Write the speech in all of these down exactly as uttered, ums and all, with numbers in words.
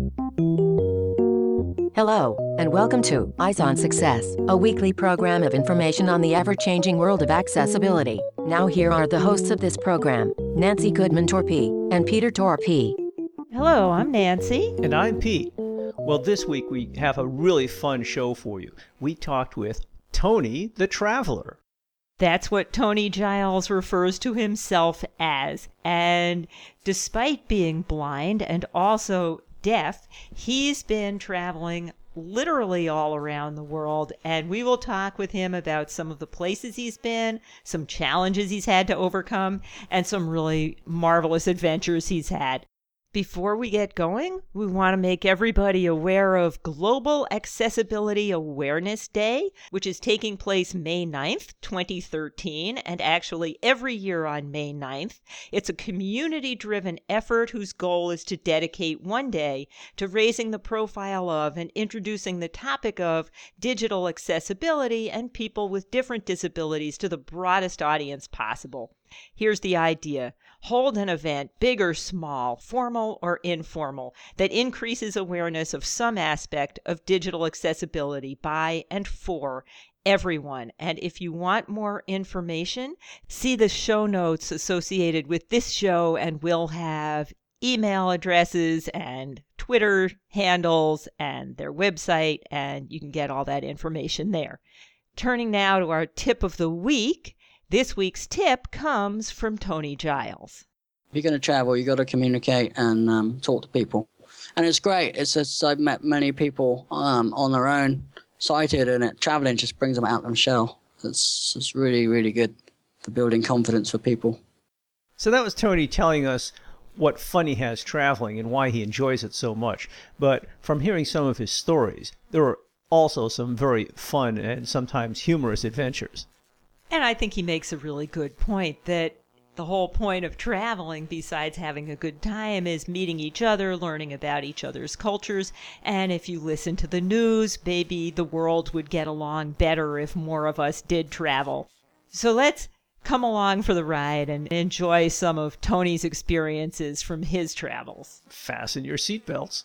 Hello, and welcome to Eyes on Success, a weekly program of information on the ever-changing world of accessibility. Now here are the hosts of this program, Nancy Goodman-Torpey and Peter Torpey. Hello, I'm Nancy. And I'm Pete. Well, this week we have a really fun show for you. We talked with Tony the Traveler. That's what Tony Giles refers to himself as. And despite being blind and also deaf, he's been traveling literally all around the world, and we will talk with him about some of the places he's been, some challenges he's had to overcome, and some really marvelous adventures he's had. Before we get going, we want to make everybody aware of Global Accessibility Awareness Day, which is taking place May ninth, twenty thirteen, and actually every year on May ninth. It's a community-driven effort whose goal is to dedicate one day to raising the profile of and introducing the topic of digital accessibility and people with different disabilities to the broadest audience possible. Here's the idea. Hold an event, big or small, formal or informal, that increases awareness of some aspect of digital accessibility by and for everyone. And if you want more information, see the show notes associated with this show, and we'll have email addresses and Twitter handles and their website, and you can get all that information there. Turning now to our tip of the week. This week's tip comes from Tony Giles. If you're going to travel, you've got to communicate and um, talk to people. And it's great. It's just, I've met many people um, on their own, sighted, and it, traveling just brings them out of their shell. It's, it's really, really good for building confidence for people. So that was Tony telling us what fun he has traveling and why he enjoys it so much. But from hearing some of his stories, there are also some very fun and sometimes humorous adventures. And I think he makes a really good point that the whole point of traveling, besides having a good time, is meeting each other, learning about each other's cultures. And if you listen to the news, maybe the world would get along better if more of us did travel. So let's come along for the ride and enjoy some of Tony's experiences from his travels. Fasten your seatbelts.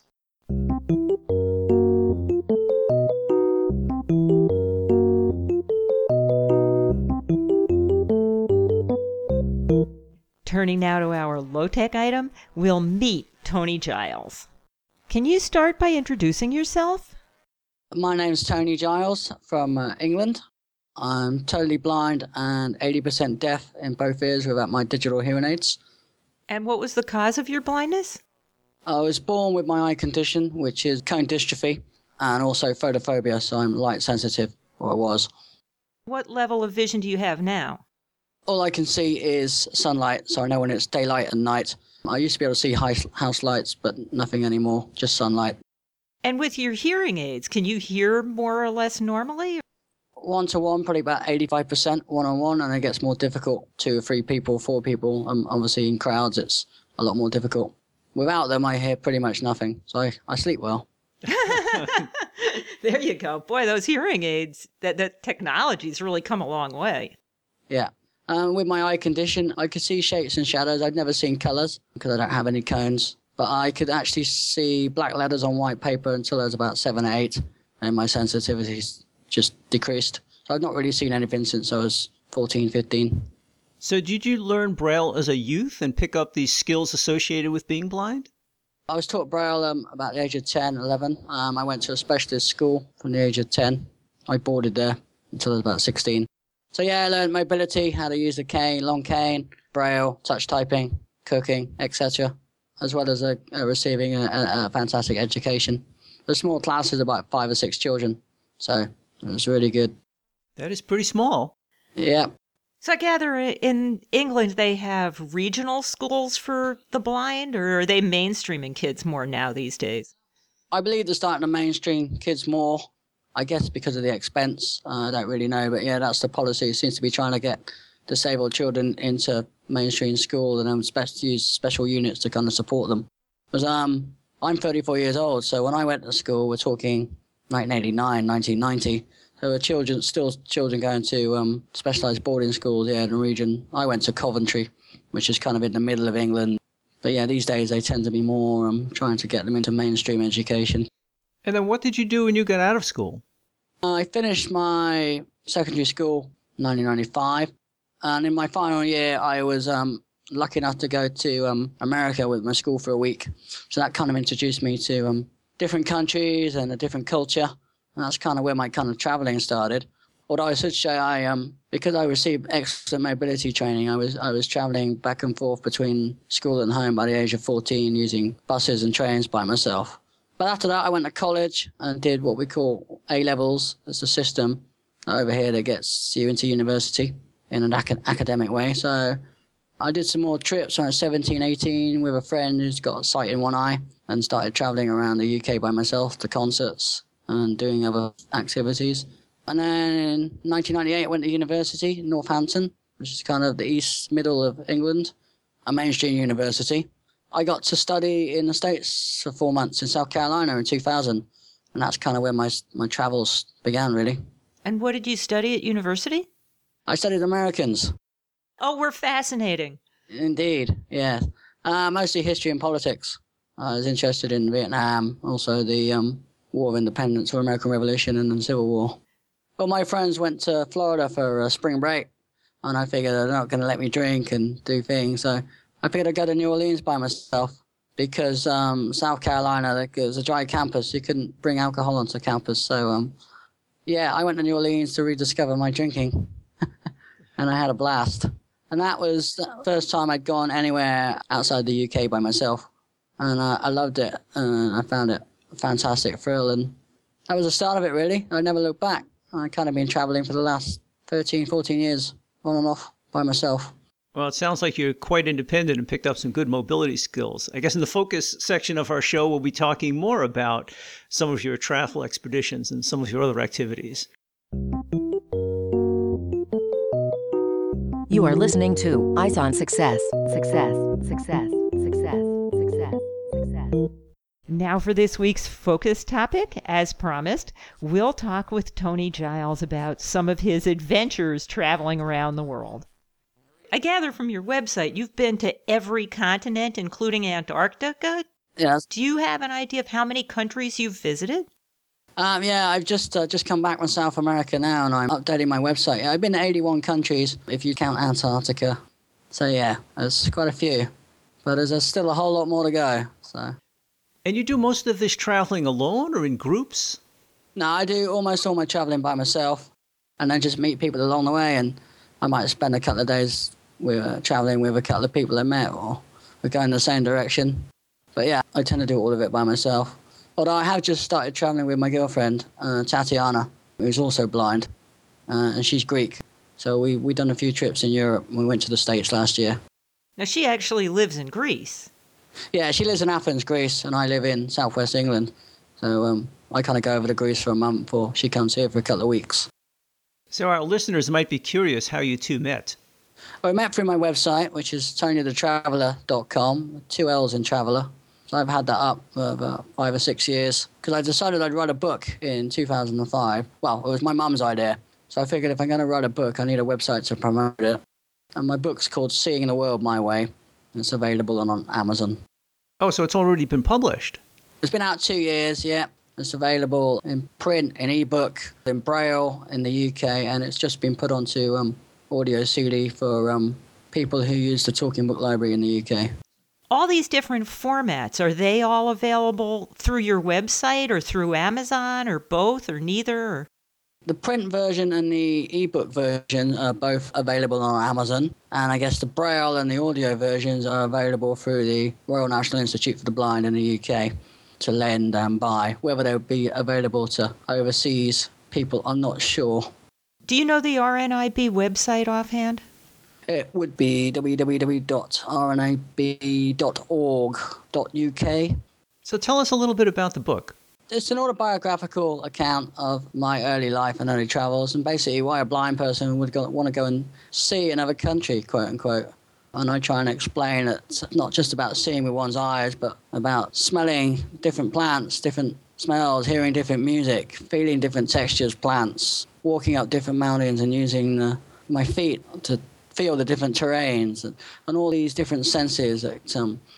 Turning now to our low-tech item, we'll meet Tony Giles. Can you start by introducing yourself? My name's Tony Giles from uh, England. I'm totally blind and eighty percent deaf in both ears without my digital hearing aids. And what was the cause of your blindness? I was born with my eye condition, which is cone dystrophy, and also photophobia, so I'm light sensitive, or I was. What level of vision do you have now? All I can see is sunlight, so I know when it's daylight and night. I used to be able to see house lights, but nothing anymore, just sunlight. And with your hearing aids, can you hear more or less normally? One-to-one, probably about eighty-five percent one-on-one, and it gets more difficult. Two or three people, four people, um, obviously in crowds, it's a lot more difficult. Without them, I hear pretty much nothing, so I, I sleep well. There you go. Boy, those hearing aids, that, that technology's really come a long way. Yeah. Um, with my eye condition, I could see shapes and shadows. I'd never seen colours because I don't have any cones. But I could actually see black letters on white paper until I was about seven or eight, and my sensitivity's just decreased. So I've not really seen anything since I was fourteen, fifteen. So did you learn Braille as a youth and pick up these skills associated with being blind? I was taught Braille um, about the age of ten, eleven. Um, I went to a specialist school from the age of ten. I boarded there until I was about sixteen. So yeah, I learned mobility, how to use a cane, long cane, Braille, touch typing, cooking, et cetera, as well as a, a receiving a, a, a fantastic education. The small class is about five or six children, so it was really good. That is pretty small. Yeah. So I gather in England they have regional schools for the blind, or are they mainstreaming kids more now these days? I believe they're starting to mainstream kids more. I guess because of the expense, uh, I don't really know, but yeah, that's the policy. It seems to be trying to get disabled children into mainstream school and then spe- use special units to kind of support them. Because um, I'm thirty-four years old, so when I went to school, we're talking nineteen eighty-nine, nineteen ninety. There were children, still children going to um, specialised boarding schools here in the region. I went to Coventry, which is kind of in the middle of England, But yeah, these days they tend to be more um, trying to get them into mainstream education. And then what did you do when you got out of school? I finished my secondary school in nineteen ninety-five, and in my final year, I was um, lucky enough to go to um, America with my school for a week. So that kind of introduced me to um, different countries and a different culture, and that's kind of where my kind of traveling started. Although I should say, I um, because I received excellent mobility training, I was I was traveling back and forth between school and home by the age of fourteen using buses and trains by myself. But after that, I went to college and did what we call A-levels. It's a system over here that gets you into university in an ac- academic way. So I did some more trips when I was seventeen, eighteen with a friend who's got sight in one eye and started traveling around the U K by myself to concerts and doing other activities. And then in nineteen ninety-eight, I went to university in Northampton, which is kind of the east middle of England, a mainstream university. I got to study in the States for four months in South Carolina in two thousand, and that's kind of where my my travels began, really. And what did you study at university? I studied Americans. Oh, we're fascinating. Indeed, yeah. Uh, mostly history and politics. I was interested in Vietnam, also the um, War of Independence or American Revolution and the Civil War. Well, my friends went to Florida for a spring break, and I figured they're not going to let me drink and do things, so I figured I'd go to New Orleans by myself because um, South Carolina, it was a dry campus. You couldn't bring alcohol onto campus. So, um, yeah, I went to New Orleans to rediscover my drinking, and I had a blast. And that was the first time I'd gone anywhere outside the U K by myself, and uh, I loved it, and I found it a fantastic thrill, and that was the start of it, really. I never looked back. I kind of been traveling for the last thirteen, fourteen years, on and off, by myself. Well, it sounds like you're quite independent and picked up some good mobility skills. I guess in the focus section of our show, we'll be talking more about some of your travel expeditions and some of your other activities. You are listening to Eyes on Success. Success, success, success, success, success. Now for this week's focus topic, as promised, we'll talk with Tony Giles about some of his adventures traveling around the world. I gather from your website you've been to every continent, including Antarctica. Yes. Do you have an idea of how many countries you've visited? Um, yeah, I've just uh, just come back from South America now, and I'm updating my website. I've been to eighty-one countries, if you count Antarctica. So, yeah, there's quite a few. But there's, there's still a whole lot more to go. So. And you do most of this traveling alone or in groups? No, I do almost all my traveling by myself, and then just meet people along the way, and I might spend a couple of days with, uh, traveling with a couple of people I met, or we're going in the same direction. But yeah, I tend to do all of it by myself. Although I have just started traveling with my girlfriend, uh, Tatiana, who's also blind, uh, and she's Greek. So we we done a few trips in Europe. We went to the States last year. Now, she actually lives in Greece. Yeah, she lives in Athens, Greece, and I live in southwest England. So um, I kind of go over to Greece for a month, or she comes here for a couple of weeks. So our listeners might be curious how you two met. Well, we met through my website, which is tony the traveller dot com, two L's in Traveller. So I've had that up for about five or six years because I decided I'd write a book in two thousand five. Well, it was my mum's idea. So I figured if I'm going to write a book, I need a website to promote it. And my book's called Seeing the World My Way. It's available on, on Amazon. Oh, so it's already been published? It's been out two years, yeah. It's available in print, in ebook, in Braille in the U K, and it's just been put onto um, audio C D for um, people who use the Talking Book Library in the U K. All these different formats, are they all available through your website or through Amazon or both or neither? Or? The print version and the ebook version are both available on Amazon, and I guess the Braille and the audio versions are available through the Royal National Institute for the Blind in the U K to lend and buy. Whether they'll be available to overseas people, I'm not sure. Do you know the R N I B website offhand? It would be w w w dot r n a b dot org dot u k. So tell us a little bit about the book. It's an autobiographical account of my early life and early travels, and basically why a blind person would go, want to go and see another country, quote unquote. And I try and explain that it's not just about seeing with one's eyes, but about smelling different plants, different smells, hearing different music, feeling different textures, plants, walking up different mountains and using the, my feet to feel the different terrains and, and all these different senses that um,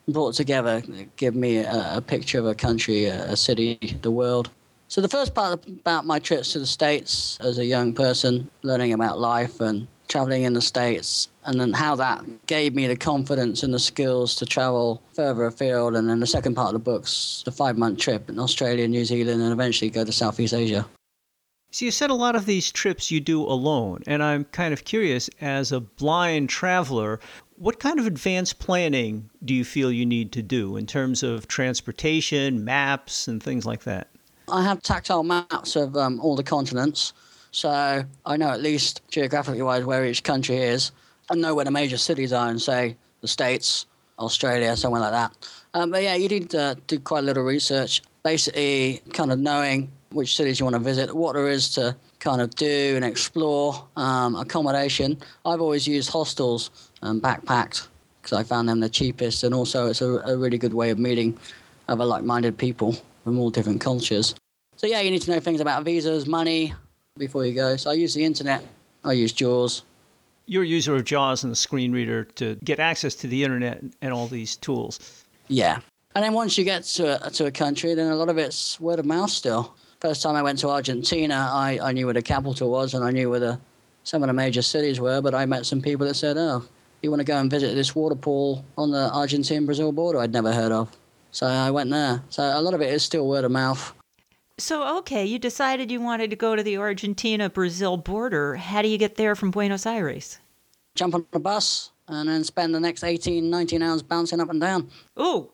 brought together, give me a, a picture of a country, a, a city, the world. So the first part about my trips to the States as a young person, learning about life and traveling in the States, and then how that gave me the confidence and the skills to travel further afield. And then the second part of the book's the five-month trip in Australia, New Zealand, and eventually go to Southeast Asia. So you said a lot of these trips you do alone, and I'm kind of curious, as a blind traveler, what kind of advanced planning do you feel you need to do in terms of transportation, maps, and things like that? I have tactile maps of um, all the continents, so I know at least geographically wise where each country is. I know where the major cities are in, say, the States, Australia, somewhere like that. Um, but yeah, you need to do quite a little research, basically kind of knowing which cities you want to visit, what there is to kind of do and explore, um, accommodation. I've always used hostels and backpacked because I found them the cheapest, and also it's a, a really good way of meeting other like-minded people from all different cultures. So yeah, you need to know things about visas, money before you go. So I use the internet. I use JAWS. You're a user of JAWS and the screen reader to get access to the internet and all these tools. Yeah. And then once you get to a, to a country, then a lot of it's word of mouth still. First time I went to Argentina, I, I knew where the capital was and I knew where the, some of the major cities were, but I met some people that said, oh, you want to go and visit this waterfall on the Argentine-Brazil border I'd never heard of. So I went there. So a lot of it is still word of mouth. So, okay, you decided you wanted to go to the Argentina-Brazil border. How do you get there from Buenos Aires? Jump on a bus and then spend the next eighteen, nineteen hours bouncing up and down. Ooh.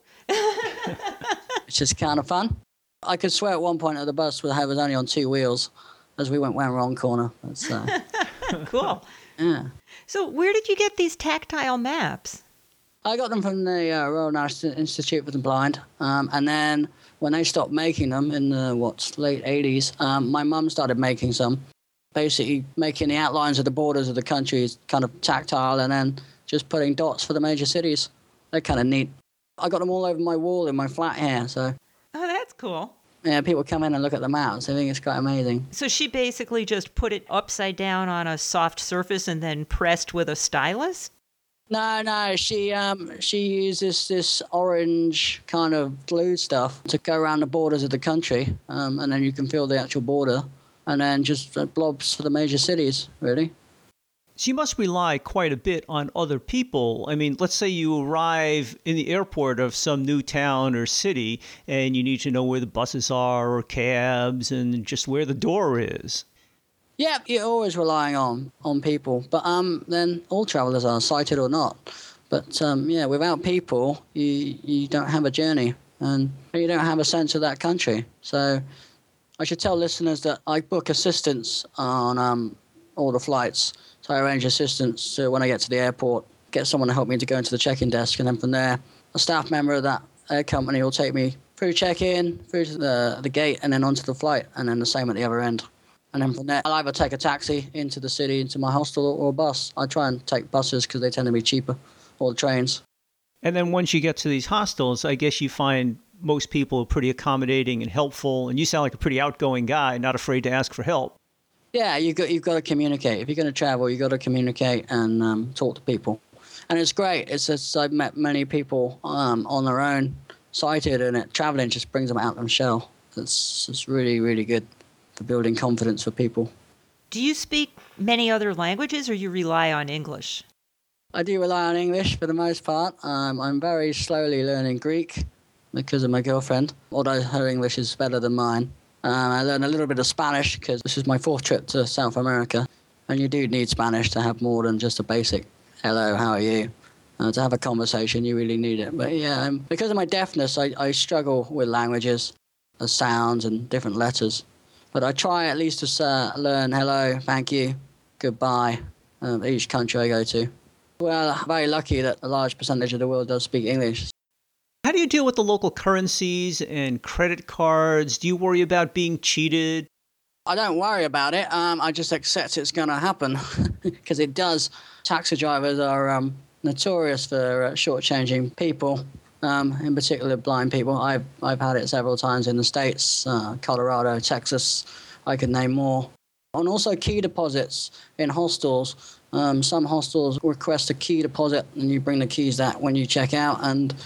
Which is kind of fun. I could swear at one point that the bus was only on two wheels as we went round wrong corner. That's, uh, cool. Yeah. So where did you get these tactile maps? I got them from the uh, Royal National Institute for the Blind, um, and then when they stopped making them in the what late eighties, um, my mum started making some, basically making the outlines of the borders of the countries kind of tactile, and then just putting dots for the major cities. They're kind of neat. I got them all over my wall in my flat here, so Oh, that's cool. yeah, people come in and look at the maps. I think it's quite amazing. So she basically just put it upside down on a soft surface and then pressed with a stylus? No, no, she um she uses this orange kind of glue stuff to go around the borders of the country, um, and then you can feel the actual border, and then just uh, blobs for the major cities, really. So you must rely quite a bit on other people. I mean, let's say you arrive in the airport of some new town or city, and you need to know where the buses are or cabs and just where the door is. Yeah, you're always relying on, on people, but um, then all travellers are, sighted or not. But um, yeah, without people, you you don't have a journey, and you don't have a sense of that country. So I should tell listeners that I book assistance on um, all the flights. So I arrange assistance so when I get to the airport, get someone to help me to go into the check-in desk, and then from there, a staff member of that air company will take me through check-in, through to the, the gate, and then onto the flight, and then the same at the other end. And then from there, I'll either take a taxi into the city, into my hostel, or a bus. I try and take buses because they tend to be cheaper, or the trains. And then once you get to these hostels, I guess you find most people are pretty accommodating and helpful, and you sound like a pretty outgoing guy, not afraid to ask for help. Yeah, you've got, you've got to communicate. If you're going to travel, you've got to communicate and um, talk to people. And it's great. It's just, I've met many people um, on their own, sighted, and it, traveling just brings them out of their shell. It's, it's really, really good for building confidence for people. Do you speak many other languages or you rely on English? I do rely on English for the most part. Um, I'm very slowly learning Greek because of my girlfriend, although her English is better than mine. Um, I learned a little bit of Spanish because this is my fourth trip to South America, and you do need Spanish to have more than just a basic hello, how are you? Uh, to have a conversation, you really need it. But yeah, um, because of my deafness, I, I struggle with languages, the sounds and different letters. But I try at least to uh, learn hello, thank you, goodbye, uh, each country I go to. Well, I'm very lucky that a large percentage of the world does speak English. How do you deal with the local currencies and credit cards? Do you worry about being cheated? I don't worry about it. Um, I just accept it's going to happen because it does. Taxi drivers are um, notorious for uh, shortchanging people, um, in particular blind people. I've I've had it several times in the States, uh, Colorado, Texas. I could name more. And also key deposits in hostels. Um, some hostels request a key deposit, and you bring the keys out when you check out, and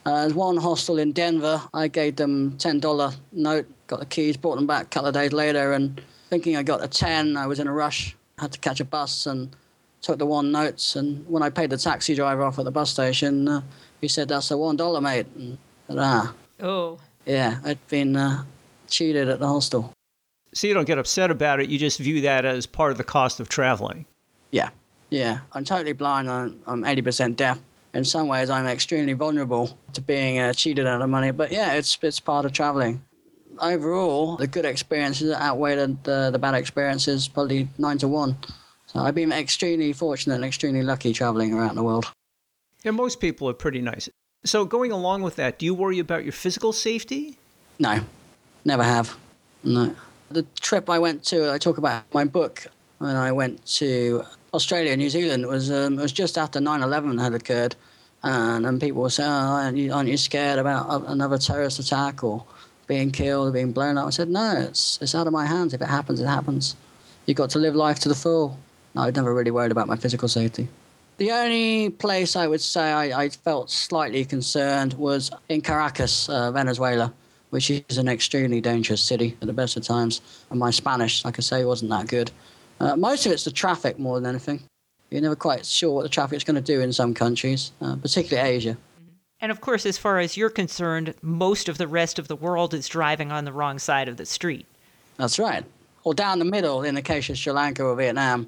Uh, there's one hostel in Denver. I gave them ten dollar note, got the keys, brought them back a couple of days later, and thinking I got a ten, I was in a rush, had to catch a bus, and took the one notes. And when I paid the taxi driver off at the bus station, uh, he said, "That's a one dollar, mate." And I said, ah. Oh. Yeah, I'd been uh, cheated at the hostel. So you don't get upset about it. You just view that as part of the cost of traveling. Yeah, yeah. I'm totally blind. I'm, I'm eighty percent deaf. In some ways, I'm extremely vulnerable to being uh, cheated out of money. But yeah, it's it's part of traveling. Overall, the good experiences outweigh the, the, the bad experiences, probably nine to one. So I've been extremely fortunate and extremely lucky traveling around the world. Yeah, most people are pretty nice. So going along with that, do you worry about your physical safety? No, never have. No. The trip I went to, I talk about my book, when I went to Australia, New Zealand, it was, um, it was just after nine eleven had occurred. And, and people were saying, oh, aren't you, aren't you scared about another terrorist attack or being killed or being blown up? I said, no, it's, it's out of my hands. If it happens, it happens. You've got to live life to the full. No, I'd never really worried about my physical safety. The only place I would say I, I felt slightly concerned was in Caracas, uh, Venezuela, which is an extremely dangerous city at the best of times. And my Spanish, like I say, wasn't that good. Uh, most of it's the traffic more than anything. You're never quite sure what the traffic's going to do in some countries, uh, particularly Asia. And of course, as far as you're concerned, most of the rest of the world is driving on the wrong side of the street. That's right. Or down the middle in the case of Sri Lanka or Vietnam.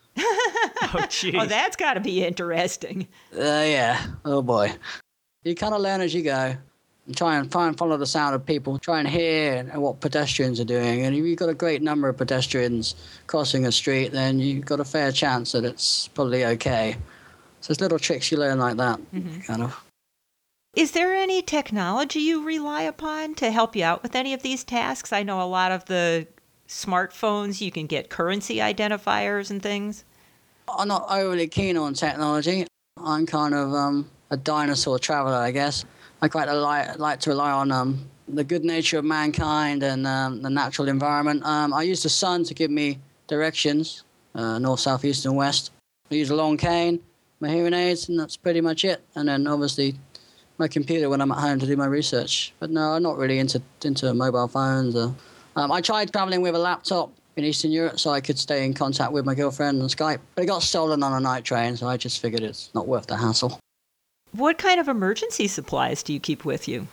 Oh, jeez. Oh, that's got to be interesting. Uh, yeah. Oh, boy. You kind of learn as you go. And try and try and follow the sound of people. Try and hear what pedestrians are doing. And if you've got a great number of pedestrians crossing a street, then you've got a fair chance that it's probably okay. So there's little tricks you learn like that, mm-hmm. kind of. Is there any technology you rely upon to help you out with any of these tasks? I know a lot of the smartphones, you can get currency identifiers and things. I'm not overly keen on technology. I'm kind of um, a dinosaur traveler, I guess. I quite like, like to rely on um, the good nature of mankind and um, the natural environment. Um, I use the sun to give me directions, uh, north, south, east, and west. I use a long cane, my hearing aids, and that's pretty much it. And then obviously my computer when I'm at home to do my research. But no, I'm not really into into mobile phones. Or, um, I tried traveling with a laptop in Eastern Europe so I could stay in contact with my girlfriend on Skype. But it got stolen on a night train, so I just figured it's not worth the hassle. What kind of emergency supplies do you keep with you?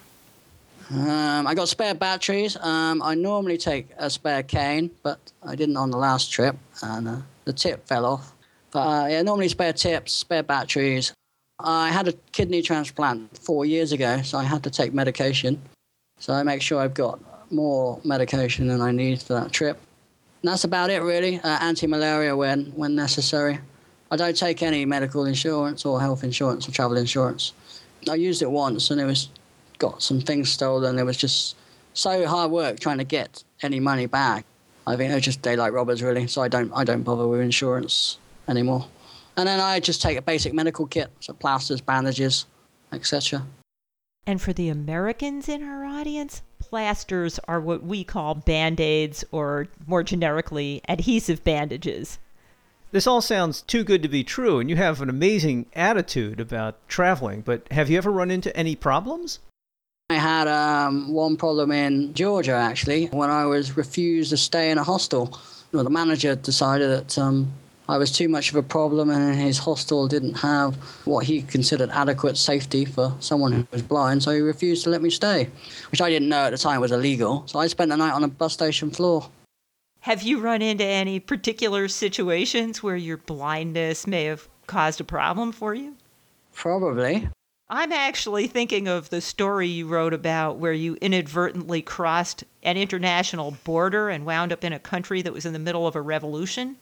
Um, I got spare batteries. Um, I normally take a spare cane, but I didn't on the last trip, and uh, the tip fell off. But uh, yeah, normally spare tips, spare batteries. I had a kidney transplant four years ago, so I had to take medication. So I make sure I've got more medication than I need for that trip. And that's about it, really. Uh, anti-malaria when, when necessary. I don't take any medical insurance or health insurance or travel insurance. I used it once and it was got some things stolen. It was just so hard work trying to get any money back. I think they're just daylight robbers, really. So I don't I don't bother with insurance anymore. And then I just take a basic medical kit, so plasters, bandages, et cetera. And for the Americans in our audience, plasters are what we call Band-Aids, or more generically, adhesive bandages. This all sounds too good to be true, and you have an amazing attitude about traveling, but have you ever run into any problems? I had um, one problem in Georgia, actually, when I was refused to stay in a hostel. Well, the manager decided that um, I was too much of a problem and his hostel didn't have what he considered adequate safety for someone who was blind, so he refused to let me stay, which I didn't know at the time was illegal. So I spent the night on a bus station floor. Have you run into any particular situations where your blindness may have caused a problem for you? Probably. I'm actually thinking of the story you wrote about where you inadvertently crossed an international border and wound up in a country that was in the middle of a revolution.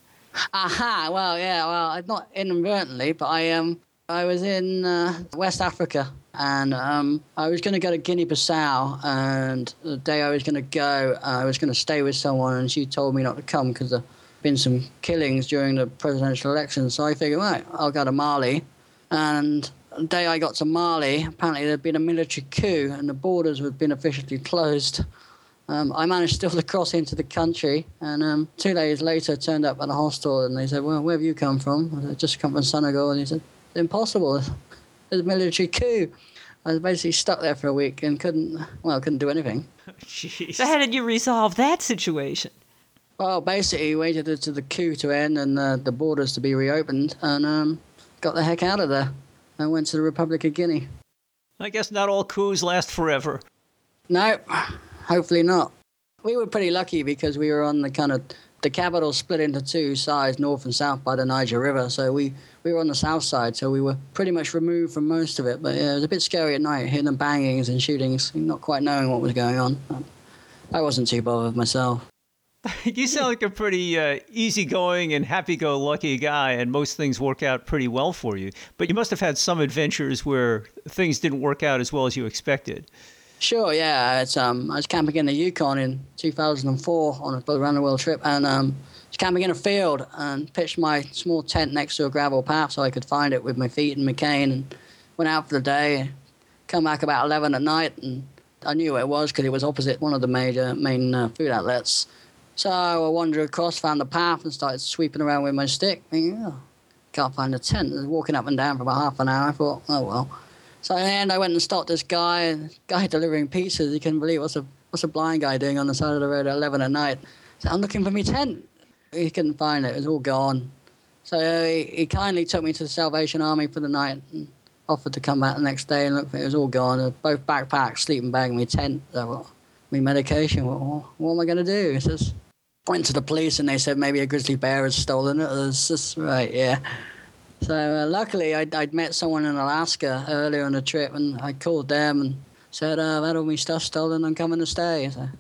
Aha, well, yeah, well, not inadvertently, but I um, I was in uh, West Africa, and um, I was going to go to Guinea-Bissau, and the day I was going to go, uh, I was going to stay with someone, and she told me not to come because there had been some killings during the presidential election, so I figured, right, I'll go to Mali, and the day I got to Mali, apparently there had been a military coup, and the borders had been officially closed. Um, I managed still to cross into the country, and um, two days later turned up at a hostel, and they said, well, where have you come from? I said, just come from Senegal, and he said, it's impossible. There's a military coup. I was basically stuck there for a week and couldn't, well, couldn't do anything. Jeez. So how did you resolve that situation? Well, basically waited until the coup to end and uh, the borders to be reopened and um, got the heck out of there and went to the Republic of Guinea. I guess not all coups last forever. No, hopefully not. We were pretty lucky because we were on the kind of, the capital split into two sides, north and south by the Niger River. So we, we were on the south side, so we were pretty much removed from most of it. But yeah, it was a bit scary at night, hearing the bangings and shootings, not quite knowing what was going on. I wasn't too bothered myself. You sound like a pretty uh, easygoing and happy-go-lucky guy, and most things work out pretty well for you. But you must have had some adventures where things didn't work out as well as you expected. Sure, yeah. It's, um, I was camping in the Yukon in two thousand four on a around the world trip, and um, I was camping in a field and pitched my small tent next to a gravel path so I could find it with my feet and my cane, and went out for the day. Come back about eleven at night, and I knew where it was because it was opposite one of the major main uh, food outlets. So I wandered across, found the path, and started sweeping around with my stick. Thinking, oh, can't find a tent. I was walking up and down for about half an hour. I thought, oh well. So in the end, I went and stopped this guy, guy delivering pizzas. You couldn't believe what's a what's a blind guy doing on the side of the road at eleven at night. So I'm looking for my tent. He couldn't find it. It was all gone. So uh, he, he kindly took me to the Salvation Army for the night and offered to come back the next day and look for it. It was all gone. Uh, both backpacks, sleeping bag, and my tent. So well, my medication. Well, what am I going to do? He says. Went to the police and they said maybe a grizzly bear had stolen it. It was just, right, yeah. So uh, luckily I'd, I'd met someone in Alaska earlier on the trip and I called them and said, uh, I've had all my stuff stolen, I'm coming to stay. So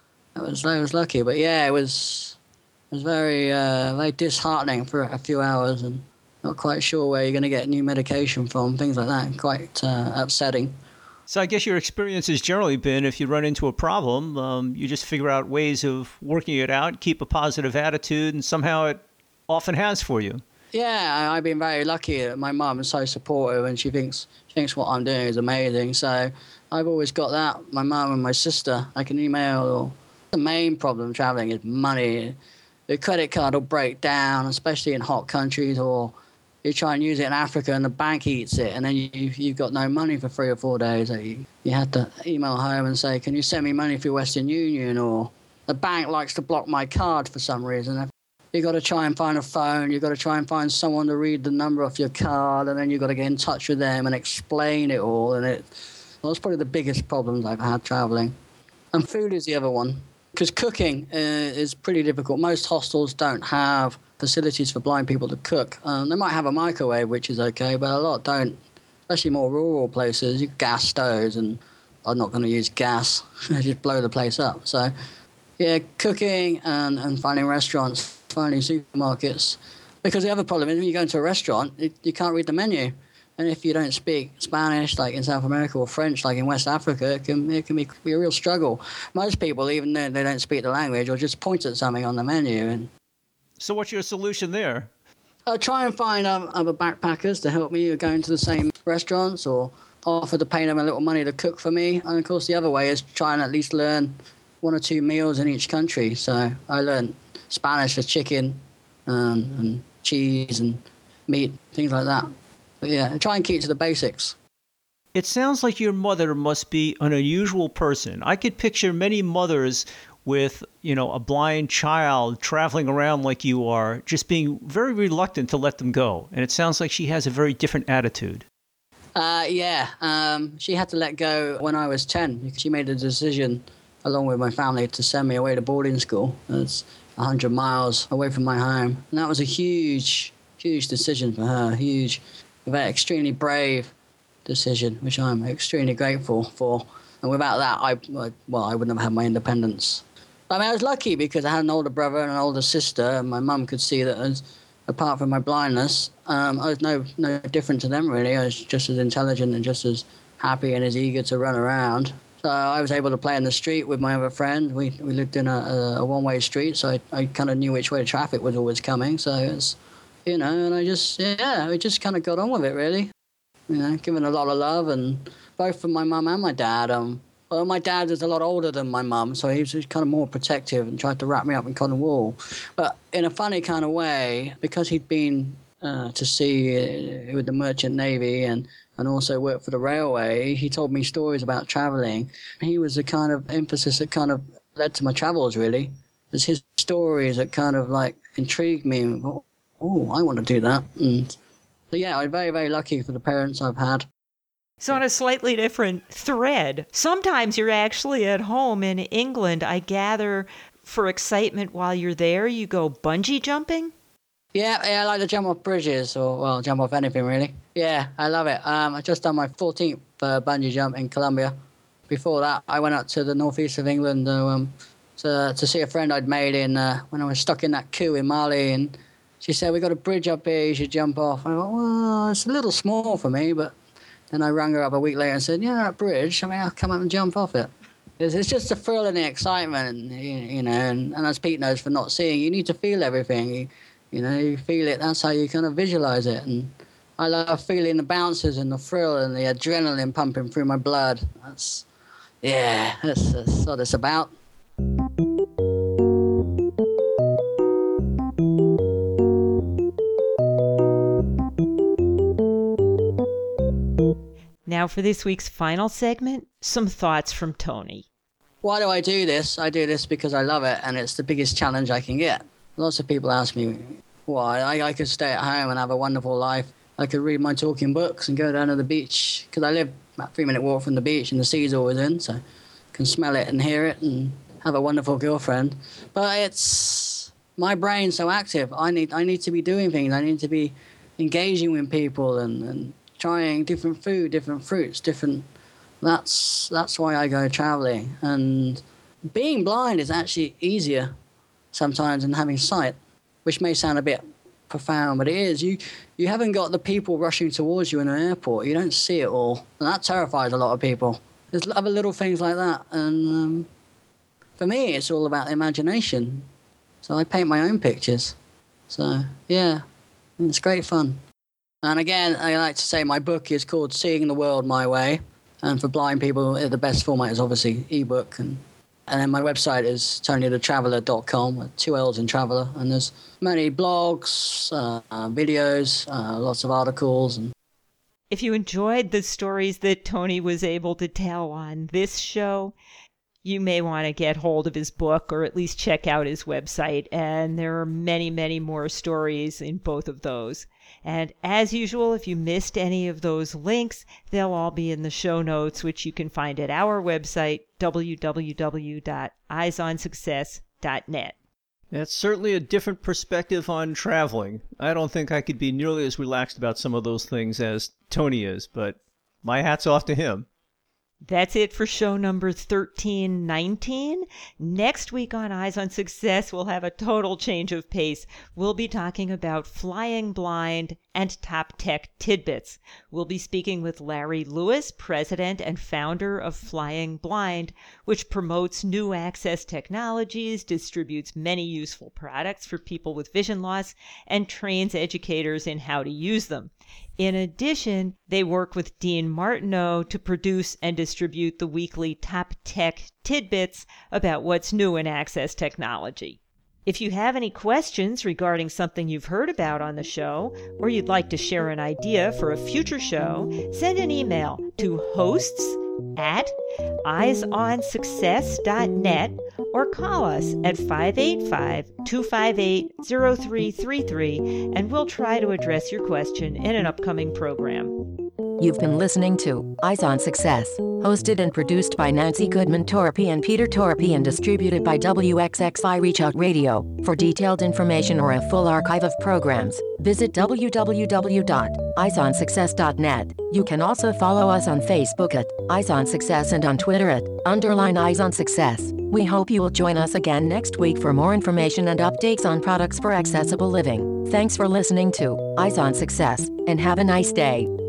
I was, I was lucky. But yeah, it was it was very, uh, very disheartening for a few hours and not quite sure where you're going to get new medication from, things like that. Quite uh, upsetting. So I guess your experience has generally been if you run into a problem, um, you just figure out ways of working it out, keep a positive attitude, and somehow it often has for you. Yeah, I've been very lucky that my mum is so supportive and she thinks she thinks what I'm doing is amazing. So I've always got that, my mum and my sister. I can email. Or the main problem traveling is money. The credit card will break down, especially in hot countries, or you try and use it in Africa and the bank eats it, and then you, you've got no money for three or four days. So you, you have to email home and say, can you send me money through Western Union? Or the bank likes to block my card for some reason. You've got to try and find a phone. You've got to try and find someone to read the number off your card, and then you've got to get in touch with them and explain it all. And it, well, that's probably the biggest problems I've had traveling. And food is the other one, because cooking uh, is pretty difficult. Most hostels don't have facilities for blind people to cook. Um, they might have a microwave, which is okay, but a lot don't, especially more rural places. You gas stoves, and I'm not going to use gas. They just blow the place up. So, yeah, cooking and, and finding restaurants, finding supermarkets. Because the other problem is when you go into a restaurant, it, you can't read the menu. And if you don't speak Spanish, like in South America, or French, like in West Africa, it can, it can be, be a real struggle. Most people, even though they don't speak the language, will just point at something on the menu. And so what's your solution there? I'll try and find um, other backpackers to help me go into the same restaurants or offer to pay them a little money to cook for me. And, of course, the other way is try and at least learn one or two meals in each country. So I learned Spanish for chicken um, and cheese and meat, things like that. But, yeah, try and keep to the basics. It sounds like your mother must be an unusual person. I could picture many mothers with, you know, a blind child traveling around like you are, just being very reluctant to let them go. And it sounds like she has a very different attitude. Uh, yeah, um, she had to let go when I was ten. She made a decision, along with my family, to send me away to boarding school. It's one hundred miles away from my home. And that was a huge, huge decision for her, huge, very extremely brave decision, which I'm extremely grateful for. And without that, I, I well, I wouldn't have had my independence. I mean, I was lucky because I had an older brother and an older sister, and my mum could see that, as, apart from my blindness, um, I was no no different to them, really. I was just as intelligent and just as happy and as eager to run around. So I was able to play in the street with my other friends. We we lived in a, a, a one-way street, so I, I kind of knew which way the traffic was always coming. So it was, you know, and I just, yeah, I just kind of got on with it, really. You know, given a lot of love, and both from my mum and my dad. Um, well, my dad is a lot older than my mum, so he was kind of more protective and tried to wrap me up in cotton wool. But in a funny kind of way, because he'd been uh, to sea uh, with the Merchant Navy and and also worked for the railway, he told me stories about traveling. He was the kind of emphasis that kind of led to my travels, really. It was his stories that kind of like intrigued me. Oh, oh I want to do that. And so, yeah, I'm very, very lucky for the parents I've had. So on a slightly different thread, sometimes you're actually at home in England. I gather for excitement while you're there, you go bungee jumping? Yeah, yeah, I like to jump off bridges or, well, jump off anything, really. Yeah, I love it. Um, I just done my fourteenth uh, bungee jump in Colombia. Before that, I went up to the northeast of England uh, um, to, to see a friend I'd made in uh, when I was stuck in that queue in Mali, and she said, we got a bridge up here, you should jump off. I thought, well, it's a little small for me, but then I rang her up a week later and said, yeah, that bridge, I mean, I'll come up and jump off it. It's, it's just the thrill and the excitement, and, you, you know, and, and as Pete knows for not seeing, you need to feel everything. You, you know, you feel it, that's how you kind of visualize it. And I love feeling the bounces and the thrill and the adrenaline pumping through my blood. That's, yeah, that's, that's what it's about. Now for this week's final segment, some thoughts from Tony. Why do I do this? I do this because I love it, and it's the biggest challenge I can get. Lots of people ask me why. I, I could stay at home and have a wonderful life. I could read my talking books and go down to the beach, because I live about a three-minute walk from the beach and the sea's always in, so I can smell it and hear it and have a wonderful girlfriend. But it's my brain's so active. I need I need to be doing things. I need to be engaging with people and, and trying different food, different fruits, different... That's, that's why I go traveling. And being blind is actually easier sometimes than having sight, which may sound a bit profound, but it is. You you haven't got the people rushing towards you in an airport. You don't see it all, and that terrifies a lot of people. There's other little things like that, and um, for me, it's all about imagination. So I paint my own pictures. So yeah, it's great fun. And again, I like to say my book is called Seeing the World My Way, and for blind people, the best format is obviously ebook, and And then my website is tony the traveller dot com, with two L's in traveller. And there's many blogs, uh, uh, videos, uh, lots of articles. And if you enjoyed the stories that Tony was able to tell on this show, you may want to get hold of his book or at least check out his website. And there are many, many more stories in both of those. And as usual, if you missed any of those links, they'll all be in the show notes, which you can find at our website, w w w dot eyes on success dot net. That's certainly a different perspective on traveling. I don't think I could be nearly as relaxed about some of those things as Tony is, but my hat's off to him. That's it for show number thirteen nineteen. Next week on Eyes on Success, we'll have a total change of pace. We'll be talking about flying blind and top tech tidbits. We'll be speaking with Larry Lewis, president and founder of Flying Blind, which promotes new access technologies, distributes many useful products for people with vision loss, and trains educators in how to use them. In addition, they work with Dean Martineau to produce and distribute the weekly Top Tech Tidbits about what's new in access technology. If you have any questions regarding something you've heard about on the show, or you'd like to share an idea for a future show, send an email to hosts at eyes on success dot net or call us at five eight five, two five eight, zero three three three, and we'll try to address your question in an upcoming program. You've been listening to Eyes on Success, hosted and produced by Nancy Goodman Torpy and Peter Torpy and distributed by W X X I Reach Out Radio. For detailed information or a full archive of programs, visit w w w dot eyes on success dot net. You can also follow us on Facebook at Eyes on Success and on Twitter at underline Eyes on Success. We hope you will join us again next week for more information and updates on products for accessible living. Thanks for listening to Eyes on Success, and have a nice day.